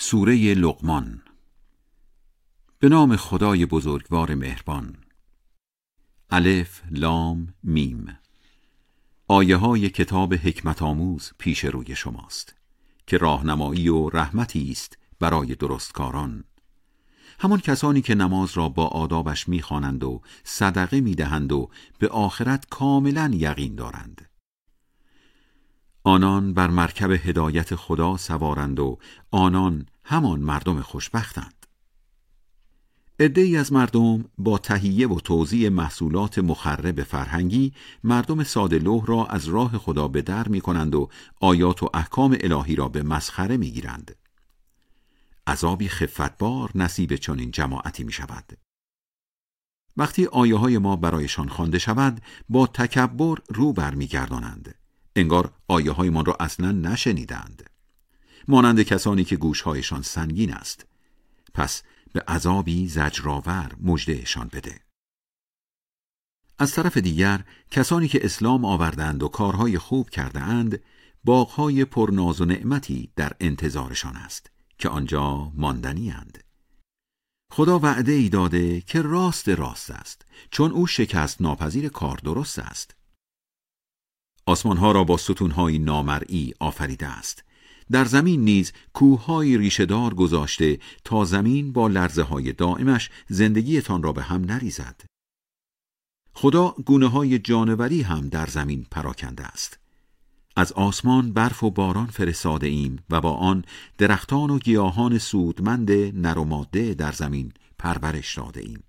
سوره لقمان. به نام خدای بزرگوار مهربان. الف لام میم. آیه های کتاب حکمت آموز پیش روی شماست که راهنمایی و رحمتی است برای درستکاران، همان کسانی که نماز را با آدابش می‌خوانند و صدقه می‌دهند و به آخرت کاملا یقین دارند. آنان بر مرکب هدایت خدا سوارند و آنان همان مردم خوشبختند. عده‌ای از مردم با تهیه و توزیع محصولات مخرب فرهنگی مردم ساده‌لوح را از راه خدا به در می‌کنند و آیات و احکام الهی را به مسخره می‌گیرند. عذابی خفتبار نصیب چنین جماعتی می‌شود. وقتی آیه‌های ما برایشان خوانده شود، با تکبر رو برمی‌گردانند، انگار آیه‌های ما را اصلاً نشنیدند، مانند کسانی که گوش‌هایشان سنگین است. پس به عذابی زجرآور مژدهشان بده. از طرف دیگر کسانی که اسلام آوردند و کارهای خوب کرده اند، باغ‌های پرناز و نعمتی در انتظارشان است که آنجا ماندنی اند. خدا وعده ای داده که راست است، چون او شکست ناپذیر کار درست است. آسمانها را با ستونهای نامرئی آفریده است. در زمین نیز کوههای ریشه‌دار گذاشته تا زمین با لرزه‌های دائمش زندگیتان را به هم نریزد. خدا گونه‌های جانوری هم در زمین پراکنده است. از آسمان برف و باران فرستاده ایم و با آن درختان و گیاهان سودمند نر و ماده در زمین پرورش داده ایم.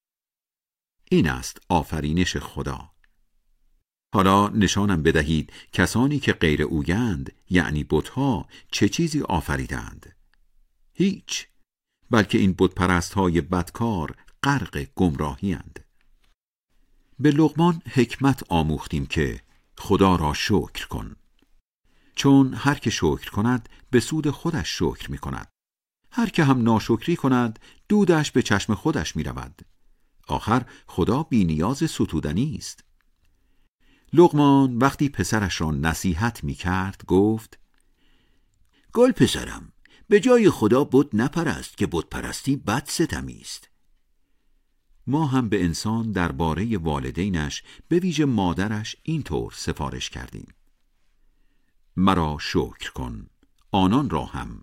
این است آفرینش خدا. حالا نشانم بدهید کسانی که غیر اویند، یعنی بت‌ها، چه چیزی آفریدند؟ هیچ، بلکه این بت پرست‌های بدکار غرق گمراهی اند. به لقمان حکمت آموختیم که خدا را شکر کن، چون هر که شکر کند به سود خودش شکر می کند، هر که هم ناشکری کند دودش به چشم خودش می رود. آخر خدا بی نیاز ستودنی است. لقمان وقتی پسرش را نصیحت می کرد گفت: گل پسرم، به جای خدا بت نپرست که بت پرستی بد ستمی است. ما هم به انسان درباره والدینش، به ویژه مادرش، اینطور سفارش کردیم: مرا شکر کن، آنان را هم.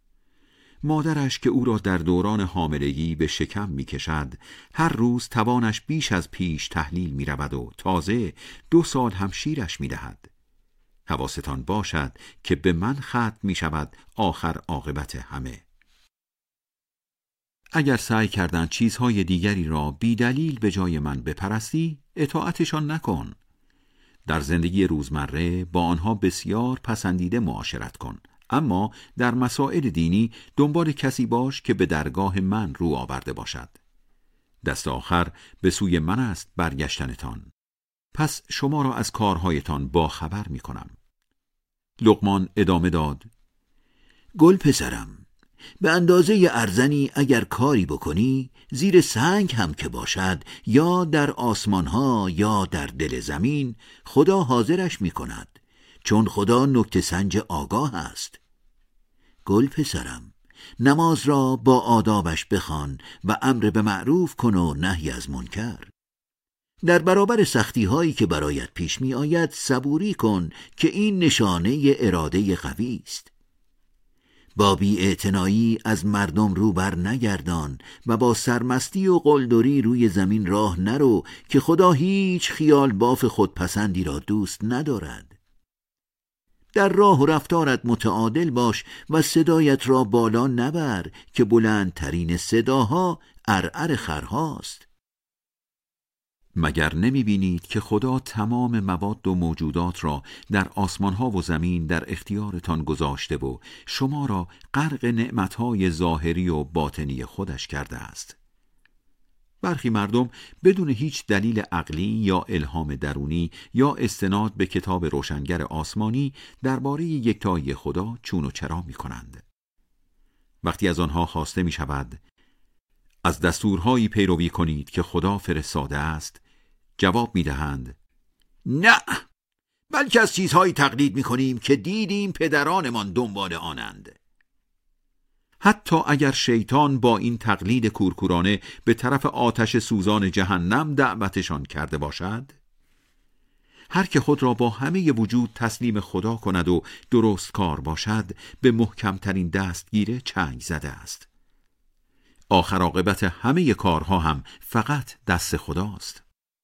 مادرش که او را در دوران حاملگی به شکم می کشد، هر روز توانش بیش از پیش تحلیل می رود و تازه 2 سال هم شیرش می دهد. حواستان باشد که به من ختم می شود آخر عاقبت همه. اگر سعی کردند چیزهای دیگری را بی دلیل به جای من بپرستی، اطاعتشان نکن. در زندگی روزمره با آنها بسیار پسندیده معاشرت کن، اما در مسائل دینی دنبال کسی باش که به درگاه من رو آورده باشد. دست آخر به سوی من است برگشتنتان، پس شما را از کارهایتان با خبر می کنم. لقمان ادامه داد: گل پسرم، به اندازه ارزنی اگر کاری بکنی، زیر سنگ هم که باشد، یا در آسمانها یا در دل زمین، خدا حاضرش می کند، چون خدا نکته سنج آگاه است. گل پسرم، نماز را با آدابش بخوان و امر به معروف کن و نهی از منکر. در برابر سختی هایی که برایت پیش می آید صبوری کن که این نشانه اراده قوی است. با بی‌اعتنایی از مردم رو بر نگردان و با سرمستی و قلدری روی زمین راه نرو که خدا هیچ خیال باف خودپسندی را دوست ندارد. در راه و رفتارت متعادل باش و صدایت را بالا نبر که بلندترین صداها عرعر خرهاست. مگر نمی بینید که خدا تمام مواد و موجودات را در آسمانها و زمین در اختیارتان گذاشته و شما را غرق نعمتهای ظاهری و باطنی خودش کرده است؟ برخی مردم بدون هیچ دلیل عقلی یا الهام درونی یا استناد به کتاب روشنگر آسمانی درباره یکتایی خدا چون و چرا می کنند. وقتی از آنها خواسته می شود از دستورهایی پیروی کنید که خدا فرستاده است، جواب می دهند: نه، بلکه از چیزهایی تقلید می کنیم که دیدیم پدرانمان دنبال آنند. حتی اگر شیطان با این تقلید کورکورانه به طرف آتش سوزان جهنم دعوتشان کرده باشد؟ هر که خود را با همه وجود تسلیم خدا کند و درست کار باشد، به محکمترین دستگیره چنگ زده است. آخر عاقبت همه کارها هم فقط دست خداست.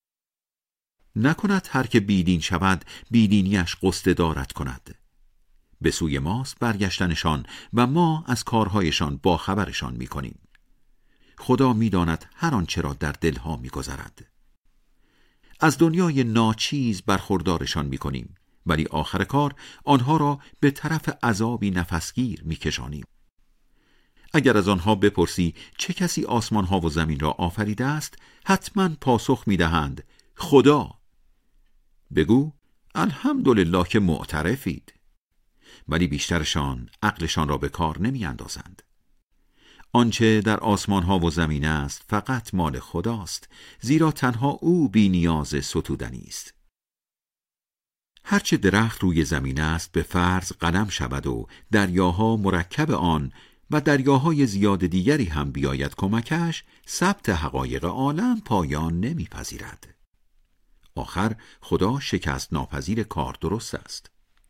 نکند هر که بیدین شود بیدینیش قصد دارد کند. به سوی ماست برگشتنشان و ما از کارهایشان با خبرشان می کنیم. خدا می داند هر آنچه را در دلها می گذرد. از دنیای ناچیز برخوردارشان می کنیم، ولی آخر کار آنها را به طرف عذابی نفسگیر می کشانیم. اگر از آنها بپرسی چه کسی آسمانها و زمین را آفریده است، حتما پاسخ می دهند خدا. بگو الحمدلله که معترفید. ولی بیشترشان عقلشان را به کار نمی اندازند. آنچه در آسمانها و زمین است فقط مال خداست، زیرا تنها او بی نیاز ستودنی است. هرچه درخت روی زمین است به فرض قلم شود و دریاها مرکب آن و دریاهای زیاد دیگری هم بیاید کمکش، ثبت حقایق عالم پایان نمیپذیرد. آخر خدا شکست ناپذیر کار درست است.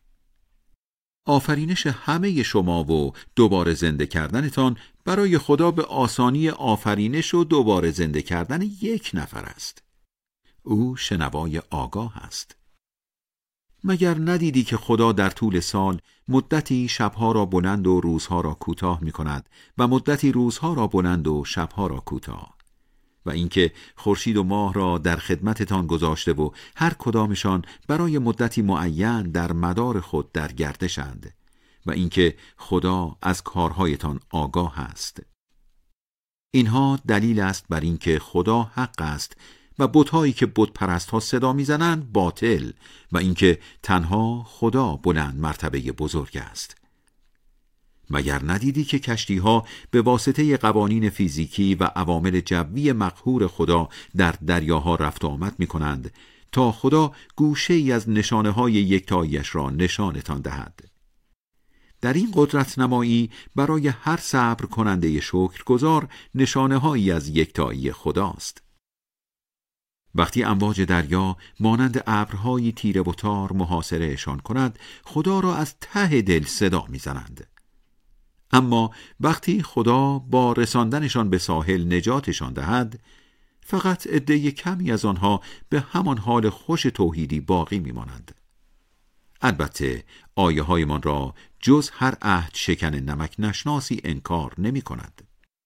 آفرینش همه شما و دوباره زنده کردنتان برای خدا به آسانی آفرینش و دوباره زنده کردن یک نفر است. او شنوای آگاه است. مگر ندیدی که خدا در طول سال مدتی شبها را بلند و روزها را کوتاه می کند و مدتی روزها را بلند و شبها را کوتاه، و اینکه خورشید و ماه را در خدمتتان گذاشته و هر کدامشان برای مدتی معین در مدار خود در گردشند، و اینکه خدا از کارهایتان آگاه است. اینها دلیل است بر اینکه خدا حق است و بت‌هایی که بت پرست‌ها صدا می‌زنند باطل، و اینکه تنها خدا بلند مرتبه بزرگ است. مگر ندیدی که کشتی‌ها به واسطه قوانین فیزیکی و عوامل جوی مقهور خدا در دریاها رفت و آمد می‌کنند تا خدا گوشه‌ای از نشانه‌های یکتایی‌اش را نشانتان دهد. در این قدرت نمایی برای هر صبر کننده شکرگزار نشانه‌هایی از یکتایی خداست. وقتی امواج دریا مانند ابرهای تیره و تار محاصرهشان کند، خدا را از ته دل صدا می‌زنند. اما وقتی خدا با رساندنشان به ساحل نجاتشان دهد، فقط عده کمی از آنها به همان حال خوش توحیدی باقی می‌مانند. البته آیه‌هایمان را جز هر عهد شکن نمک نشناسی انکار نمی‌کند.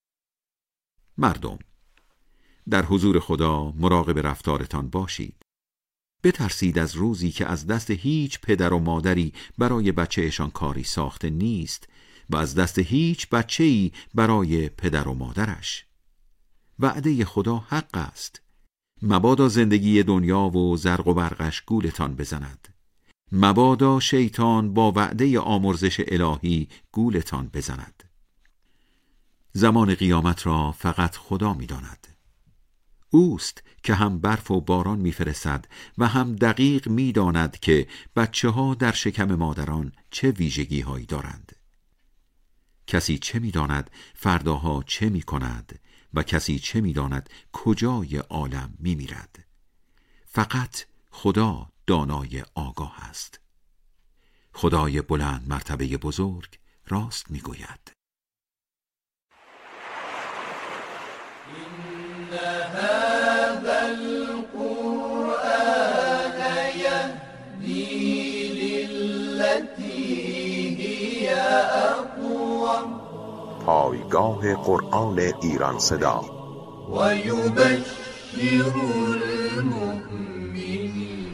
مردم، در حضور خدا مراقب رفتارتان باشید. بترسید از روزی که از دست هیچ پدر و مادری برای بچه‌شان کاری ساخته نیست و از دست هیچ بچه‌ای برای پدر و مادرش. وعده خدا حق است. مبادا زندگی دنیا و زرق و برقش گولتان بزند. مبادا شیطان با وعده آمرزش الهی گولتان بزند. زمان قیامت را فقط خدا می‌داند. اوست که هم برف و باران می‌فرستد و هم دقیق می‌داند که بچه‌ها در شکم مادران چه ویژگی‌هایی دارند. کسی چه می‌داند فرداها چه می‌کند و کسی چه می‌داند کجای عالم می‌میرد. فقط خدا دانای آگاه است. خدای بلند مرتبه بزرگ راست می‌گوید. هذا القرآن يهدي للتي هي أقوم. پایگاه قرآن ایران صدا. و یبشر المؤمنین